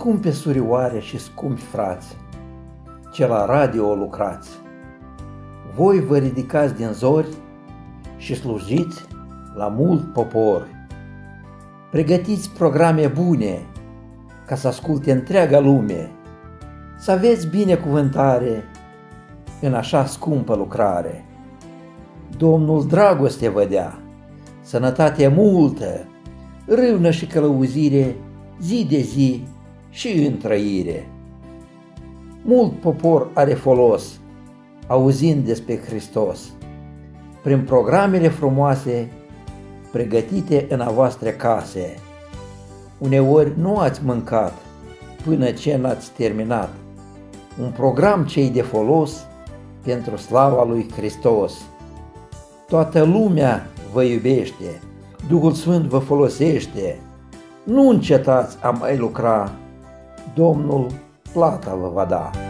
Scumpe surioare și scumpi frați, ce la radio lucrați, voi vă ridicați din zori și slujiți la mult popor. Pregătiți programe bune ca să asculte întreaga lume, să aveți binecuvântare în așa scumpă lucrare. Domnul dragoste vă dea, sănătate multă, râvnă și călăuzire zi de zi și în trăire. Mult popor are folos auzind despre Hristos, prin programele frumoase pregătite în a voastre case. Uneori nu ați mâncat până ce n-ați terminat un program ce-i de folos pentru slava lui Hristos. Toată lumea vă iubește, Duhul Sfânt vă folosește, nu încetați a mai lucra, Domnul plata vă va da.